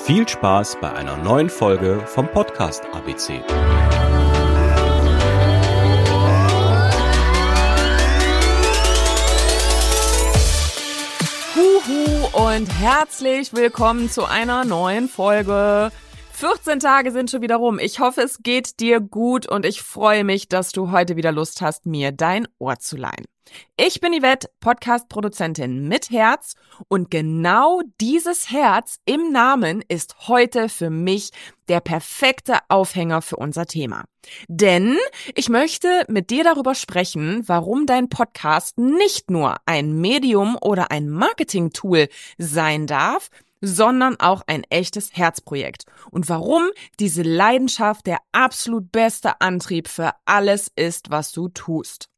Viel Spaß bei einer neuen Folge vom Podcast ABC. Huhu und herzlich willkommen zu einer neuen Folge. 14 Tage sind schon wieder rum. Ich hoffe, es geht dir gut und ich freue mich, dass du heute wieder Lust hast, mir dein Ohr zu leihen. Ich bin Yvette, Podcast-Produzentin mit Herz und genau dieses Herz im Namen ist heute für mich der perfekte Aufhänger für unser Thema. Denn ich möchte mit dir darüber sprechen, warum dein Podcast nicht nur ein Medium oder ein Marketing-Tool sein darf, sondern auch ein echtes Herzprojekt und warum diese Leidenschaft der absolut beste Antrieb für alles ist, was du tust.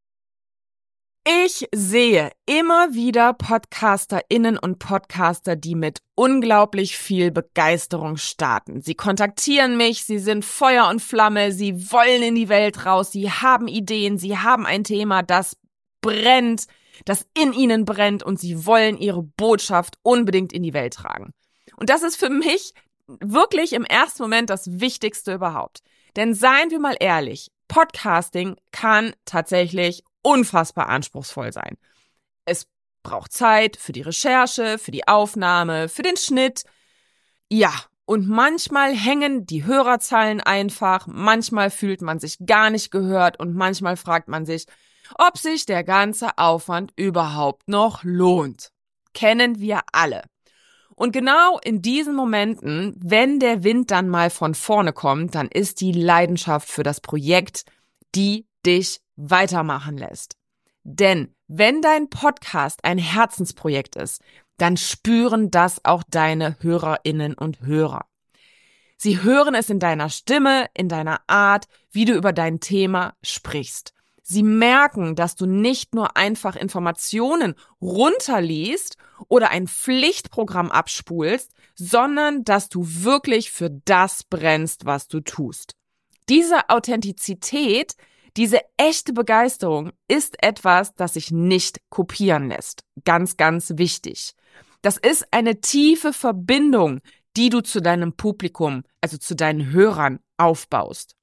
Ich sehe immer wieder PodcasterInnen und Podcaster, die mit unglaublich viel Begeisterung starten. Sie kontaktieren mich, sie sind Feuer und Flamme, sie wollen in die Welt raus, sie haben Ideen, sie haben ein Thema, das brennt, das in ihnen brennt und sie wollen ihre Botschaft unbedingt in die Welt tragen. Und das ist für mich wirklich im ersten Moment das Wichtigste überhaupt. Denn seien wir mal ehrlich, Podcasting kann tatsächlich unfassbar anspruchsvoll sein. Es braucht Zeit für die Recherche, für die Aufnahme, für den Schnitt. Ja, und manchmal hängen die Hörerzahlen einfach, manchmal fühlt man sich gar nicht gehört und manchmal fragt man sich, ob sich der ganze Aufwand überhaupt noch lohnt. Kennen wir alle. Und genau in diesen Momenten, wenn der Wind dann mal von vorne kommt, dann ist die Leidenschaft für das Projekt, die dich weitermachen lässt. Denn wenn dein Podcast ein Herzensprojekt ist, dann spüren das auch deine HörerInnen und Hörer. Sie hören es in deiner Stimme, in deiner Art, wie du über dein Thema sprichst. Sie merken, dass du nicht nur einfach Informationen runterliest oder ein Pflichtprogramm abspulst, sondern dass du wirklich für das brennst, was du tust. Diese Authentizität, diese echte Begeisterung ist etwas, das sich nicht kopieren lässt. Ganz, ganz wichtig. Das ist eine tiefe Verbindung, die du zu deinem Publikum, also zu deinen Hörern aufbaust.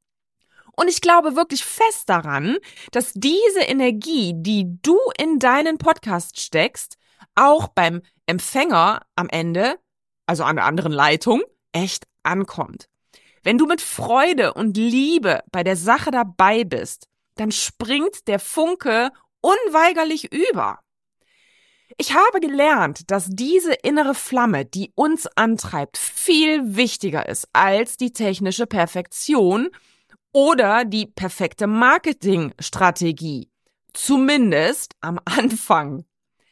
Und ich glaube wirklich fest daran, dass diese Energie, die du in deinen Podcast steckst, auch beim Empfänger am Ende, also an der anderen Leitung, echt ankommt. Wenn du mit Freude und Liebe bei der Sache dabei bist, dann springt der Funke unweigerlich über. Ich habe gelernt, dass diese innere Flamme, die uns antreibt, viel wichtiger ist als die technische Perfektion oder die perfekte Marketingstrategie. Zumindest am Anfang.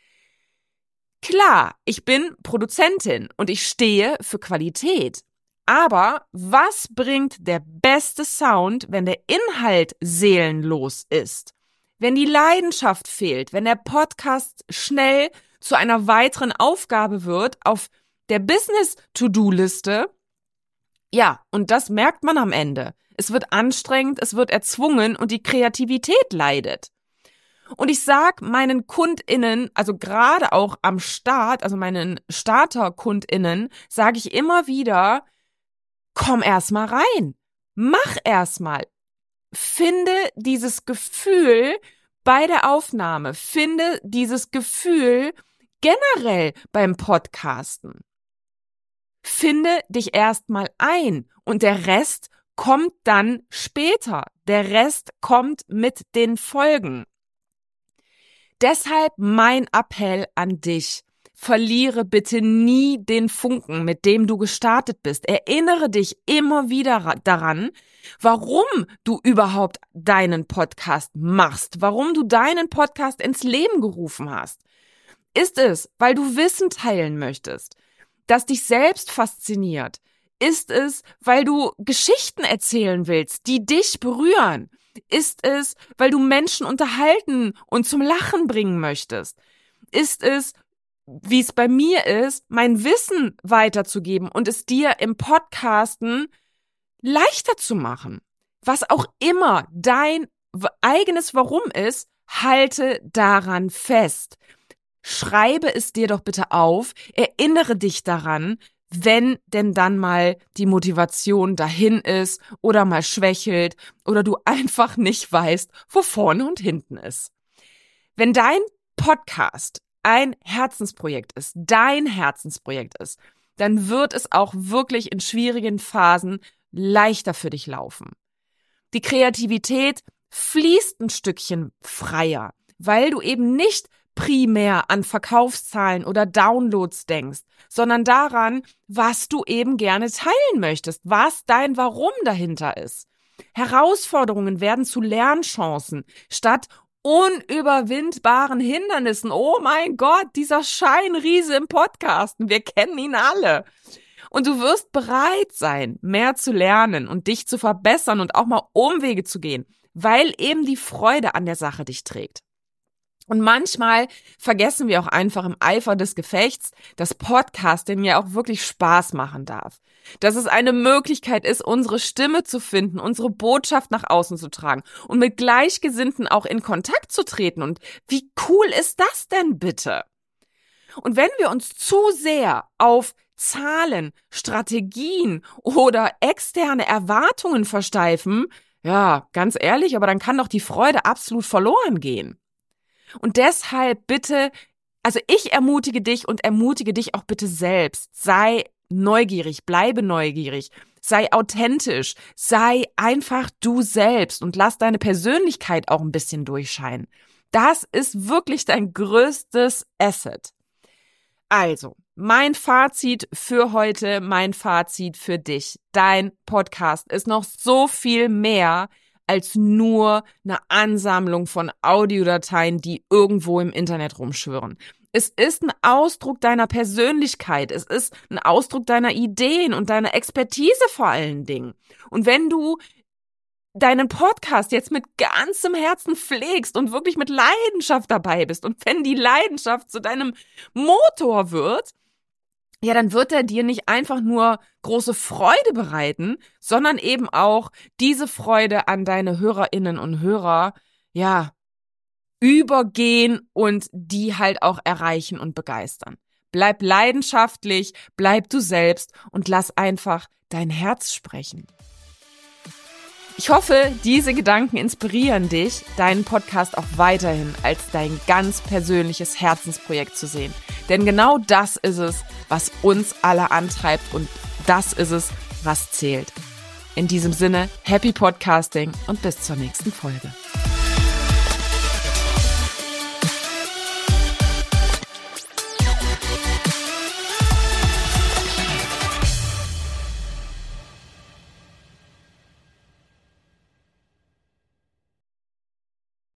Klar, ich bin Produzentin und ich stehe für Qualität. Aber was bringt der beste Sound, wenn der Inhalt seelenlos ist? Wenn die Leidenschaft fehlt, wenn der Podcast schnell zu einer weiteren Aufgabe wird auf der Business-To-Do-Liste? Ja, und das merkt man am Ende. Es wird anstrengend, es wird erzwungen und die Kreativität leidet. Und ich sag meinen KundInnen, also gerade auch am Start, also meinen Starter-KundInnen, sage ich immer wieder, komm erst mal rein. Mach erst mal. Finde dieses Gefühl bei der Aufnahme. Finde dieses Gefühl generell beim Podcasten. Finde dich erst mal ein und der Rest kommt dann später. Der Rest kommt mit den Folgen. Deshalb mein Appell an dich. Verliere bitte nie den Funken, mit dem du gestartet bist. Erinnere dich immer wieder daran, warum du überhaupt deinen Podcast machst, warum du deinen Podcast ins Leben gerufen hast. Ist es, weil du Wissen teilen möchtest, das dich selbst fasziniert? Ist es, weil du Geschichten erzählen willst, die dich berühren? Ist es, weil du Menschen unterhalten und zum Lachen bringen möchtest? Ist es, wie es bei mir ist, mein Wissen weiterzugeben und es dir im Podcasten leichter zu machen? Was auch immer dein eigenes Warum ist, halte daran fest. Schreibe es dir doch bitte auf, erinnere dich daran, wenn denn dann mal die Motivation dahin ist oder mal schwächelt oder du einfach nicht weißt, wo vorne und hinten ist. Wenn dein Podcast ein Herzensprojekt ist, dein Herzensprojekt ist, dann wird es auch wirklich in schwierigen Phasen leichter für dich laufen. Die Kreativität fließt ein Stückchen freier, weil du eben nicht primär an Verkaufszahlen oder Downloads denkst, sondern daran, was du eben gerne teilen möchtest, was dein Warum dahinter ist. Herausforderungen werden zu Lernchancen statt unüberwindbaren Hindernissen. Oh mein Gott, dieser Scheinriese im Podcasten, wir kennen ihn alle. Und du wirst bereit sein, mehr zu lernen und dich zu verbessern und auch mal Umwege zu gehen, weil eben die Freude an der Sache dich trägt. Und manchmal vergessen wir auch einfach im Eifer des Gefechts, dass Podcasting ja auch wirklich Spaß machen darf. Dass es eine Möglichkeit ist, unsere Stimme zu finden, unsere Botschaft nach außen zu tragen und mit Gleichgesinnten auch in Kontakt zu treten. Und wie cool ist das denn bitte? Und wenn wir uns zu sehr auf Zahlen, Strategien oder externe Erwartungen versteifen, ja, ganz ehrlich, aber dann kann doch die Freude absolut verloren gehen. Und deshalb bitte, also ich ermutige dich und ermutige dich auch bitte selbst. Sei neugierig, bleibe neugierig, sei authentisch, sei einfach du selbst und lass deine Persönlichkeit auch ein bisschen durchscheinen. Das ist wirklich dein größtes Asset. Also, mein Fazit für heute, mein Fazit für dich. Dein Podcast ist noch so viel mehr als nur eine Ansammlung von Audiodateien, die irgendwo im Internet rumschwirren. Es ist ein Ausdruck deiner Persönlichkeit, es ist ein Ausdruck deiner Ideen und deiner Expertise vor allen Dingen. Und wenn du deinen Podcast jetzt mit ganzem Herzen pflegst und wirklich mit Leidenschaft dabei bist und wenn die Leidenschaft zu deinem Motor wird, ja, dann wird er dir nicht einfach nur große Freude bereiten, sondern eben auch diese Freude an deine Hörerinnen und Hörer, ja, übergehen und die halt auch erreichen und begeistern. Bleib leidenschaftlich, bleib du selbst und lass einfach dein Herz sprechen. Ich hoffe, diese Gedanken inspirieren dich, deinen Podcast auch weiterhin als dein ganz persönliches Herzensprojekt zu sehen. Denn genau das ist es, was uns alle antreibt und das ist es, was zählt. In diesem Sinne, happy Podcasting und bis zur nächsten Folge.